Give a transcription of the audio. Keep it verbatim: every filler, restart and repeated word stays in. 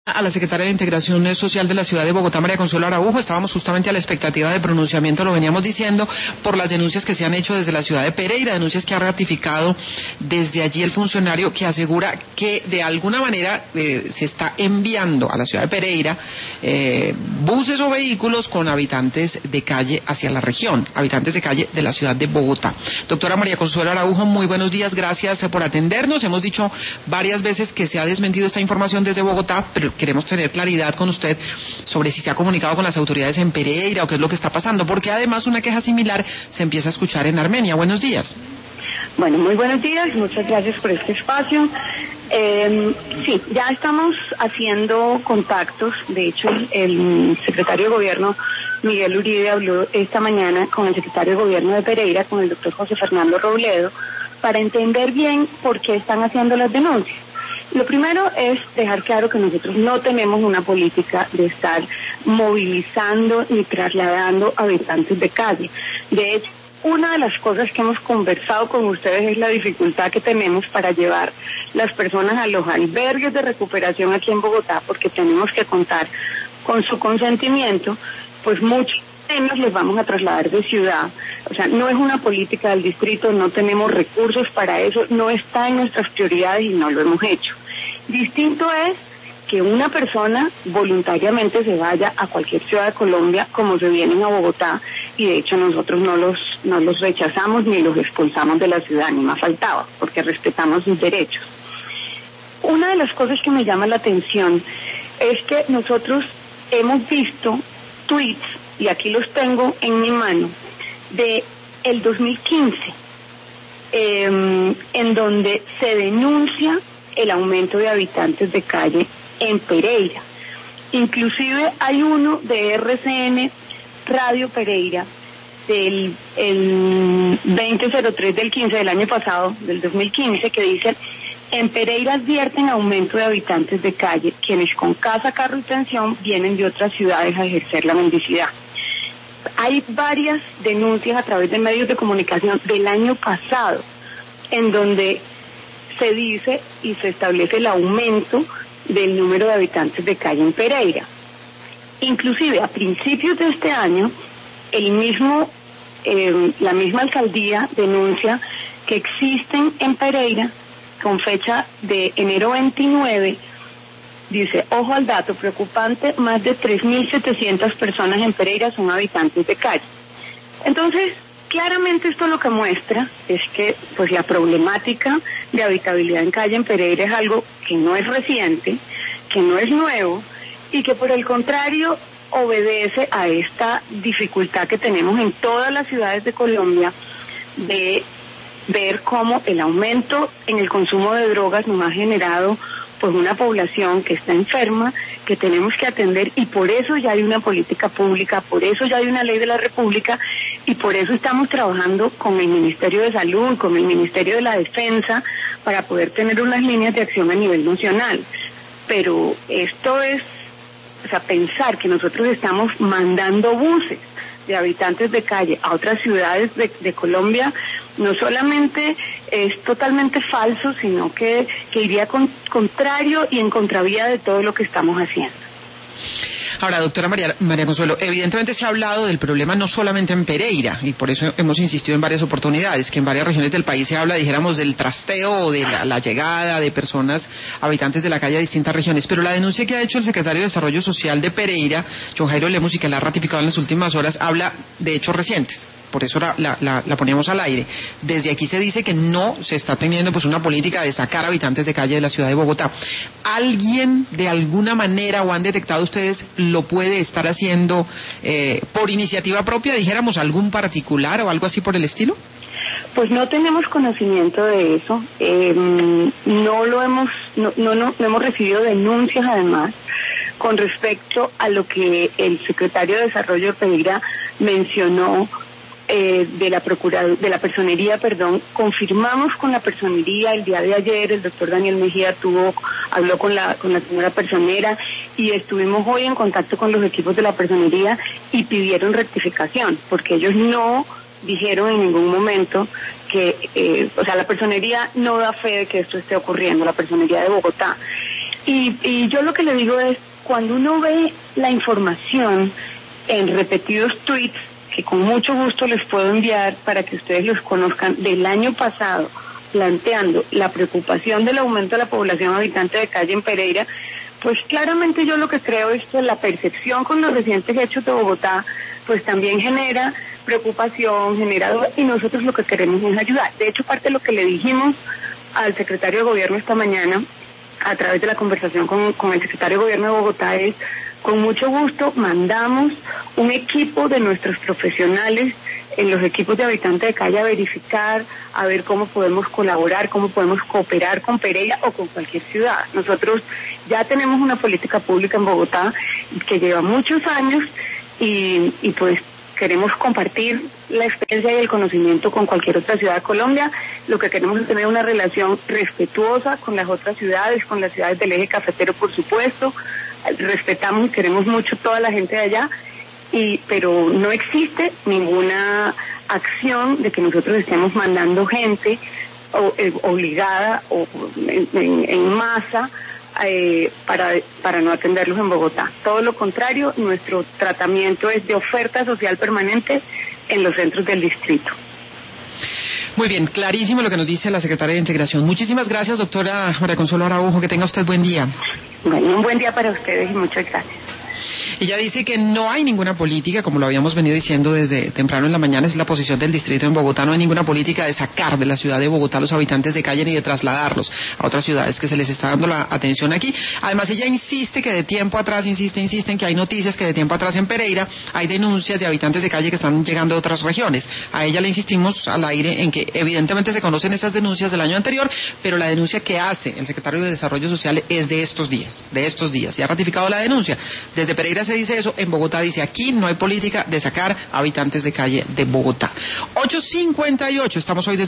A la secretaria de Integración Social de la Ciudad de Bogotá, María Consuelo Araujo. Estábamos justamente a la expectativa de pronunciamiento, lo veníamos diciendo, por las denuncias que se han hecho desde la ciudad de Pereira, denuncias que ha ratificado desde allí el funcionario, que asegura que de alguna manera eh, se está enviando a la ciudad de Pereira eh, buses o vehículos con habitantes de calle hacia la región, habitantes de calle de la ciudad de Bogotá. Doctora María Consuelo Araujo, muy buenos días, gracias por atendernos. Hemos dicho varias veces que se ha desmentido esta información desde Bogotá, pero queremos tener claridad con usted sobre si se ha comunicado con las autoridades en Pereira o qué es lo que está pasando, porque además una queja similar se empieza a escuchar en Armenia. Buenos días. Bueno, muy buenos días, muchas gracias por este espacio. Eh, sí, ya estamos haciendo contactos. De hecho, el, el secretario de Gobierno, Miguel Uribe, habló esta mañana con el secretario de Gobierno de Pereira, con el doctor José Fernando Robledo, para entender bien por qué están haciendo las denuncias. Lo primero es dejar claro que nosotros no tenemos una política de estar movilizando ni trasladando habitantes de calle. De hecho, una de las cosas que hemos conversado con ustedes es la dificultad que tenemos para llevar las personas a los albergues de recuperación aquí en Bogotá, porque tenemos que contar con su consentimiento, pues mucho menos les vamos a trasladar de ciudad. O sea, no es una política del distrito, no tenemos recursos para eso, no está en nuestras prioridades y no lo hemos hecho. Distinto es que una persona voluntariamente se vaya a cualquier ciudad de Colombia, como se vienen a Bogotá, y de hecho nosotros no los, no los rechazamos ni los expulsamos de la ciudad, ni más faltaba, porque respetamos sus derechos. Una de las cosas que me llama la atención es que nosotros hemos visto tweets, y aquí los tengo en mi mano, de el dos mil quince, eh, en donde se denuncia el aumento de habitantes de calle en Pereira. Inclusive hay uno de R C N Radio Pereira del el veinte cero tres del quince del año pasado, del dos mil quince, que dice: en Pereira advierten aumento de habitantes de calle, quienes con casa, carro y pensión vienen de otras ciudades a ejercer la mendicidad. Hay varias denuncias a través de medios de comunicación del año pasado, en donde se dice y se establece el aumento del número de habitantes de calle en Pereira. Inclusive a principios de este año, el mismo, eh, la misma alcaldía denuncia que existen en Pereira, con fecha de enero veintinueve, dice: ojo al dato preocupante, más de tres mil setecientas personas en Pereira son habitantes de calle. Entonces, claramente esto lo que muestra es que pues la problemática de habitabilidad en calle en Pereira es algo que no es reciente, que no es nuevo, y que por el contrario obedece a esta dificultad que tenemos en todas las ciudades de Colombia de ver cómo el aumento en el consumo de drogas nos ha generado pues una población que está enferma, que tenemos que atender, y por eso ya hay una política pública, por eso ya hay una ley de la República, y por eso estamos trabajando con el Ministerio de Salud, con el Ministerio de la Defensa, para poder tener unas líneas de acción a nivel nacional. Pero esto es, o sea, pensar que nosotros estamos mandando buses de habitantes de calle a otras ciudades de, de Colombia, no solamente es totalmente falso, sino que, que iría con, contrario y en contravía de todo lo que estamos haciendo. Ahora, doctora María, María Consuelo, evidentemente se ha hablado del problema no solamente en Pereira, y por eso hemos insistido en varias oportunidades, que en varias regiones del país se habla, dijéramos, del trasteo o de la, la llegada de personas habitantes de la calle a distintas regiones, pero la denuncia que ha hecho el secretario de Desarrollo Social de Pereira, John Jairo Lemus, y que la ha ratificado en las últimas horas, habla de hechos recientes. Por eso la, la, la, la poníamos al aire. Desde aquí se dice que no se está teniendo pues una política de sacar habitantes de calle de la ciudad de Bogotá. ¿Alguien de alguna manera, o han detectado ustedes, lo puede estar haciendo eh, por iniciativa propia, dijéramos, algún particular o algo así por el estilo? Pues no tenemos conocimiento de eso. Eh, no lo hemos, no, no, no, no hemos recibido denuncias además con respecto a lo que el secretario de Desarrollo de Pereira mencionó. Eh, de la procuraduría, de la personería, perdón, confirmamos con la personería el día de ayer, el doctor Daniel Mejía tuvo, habló con la, con la señora personera, y estuvimos hoy en contacto con los equipos de la personería y pidieron rectificación, porque ellos no dijeron en ningún momento que, eh, o sea, la personería no da fe de que esto esté ocurriendo, la personería de Bogotá. Y, y yo lo que le digo es, cuando uno ve la información en repetidos tweets, que con mucho gusto les puedo enviar para que ustedes los conozcan, del año pasado, planteando la preocupación del aumento de la población habitante de calle en Pereira, pues claramente yo lo que creo es que la percepción con los recientes hechos de Bogotá, pues también genera preocupación, genera duda, y nosotros lo que queremos es ayudar. De hecho, parte de lo que le dijimos al secretario de Gobierno esta mañana, a través de la conversación con, con el secretario de Gobierno de Bogotá, es, con mucho gusto mandamos un equipo de nuestros profesionales en los equipos de habitantes de calle a verificar, a ver cómo podemos colaborar, cómo podemos cooperar con Pereira o con cualquier ciudad. Nosotros ya tenemos una política pública en Bogotá que lleva muchos años y, y pues queremos compartir la experiencia y el conocimiento con cualquier otra ciudad de Colombia. Lo que queremos es tener una relación respetuosa con las otras ciudades, con las ciudades del eje cafetero, por supuesto. Respetamos y queremos mucho toda la gente de allá, y pero no existe ninguna acción de que nosotros estemos mandando gente o, eh, obligada o en, en, en masa eh, para, para no atenderlos en Bogotá. Todo lo contrario, nuestro tratamiento es de oferta social permanente en los centros del distrito. Muy bien, clarísimo lo que nos dice la secretaria de Integración. Muchísimas gracias, doctora María Consuelo Araujo. Que tenga usted buen día. Bueno, un buen día para ustedes y muchas gracias. Ella dice que no hay ninguna política, como lo habíamos venido diciendo desde temprano en la mañana, es la posición del distrito en Bogotá, no hay ninguna política de sacar de la ciudad de Bogotá a los habitantes de calle ni de trasladarlos a otras ciudades, que se les está dando la atención aquí. Además, ella insiste que de tiempo atrás, insiste, insiste en que hay noticias que de tiempo atrás en Pereira hay denuncias de habitantes de calle que están llegando de otras regiones. A ella le insistimos al aire en que evidentemente se conocen esas denuncias del año anterior, pero la denuncia que hace el secretario de Desarrollo Social es de estos días, de estos días, y ha ratificado la denuncia. Desde Pereira se dice eso, en Bogotá dice, aquí no hay política de sacar habitantes de calle de Bogotá. ocho cincuenta y ocho, estamos hoy desde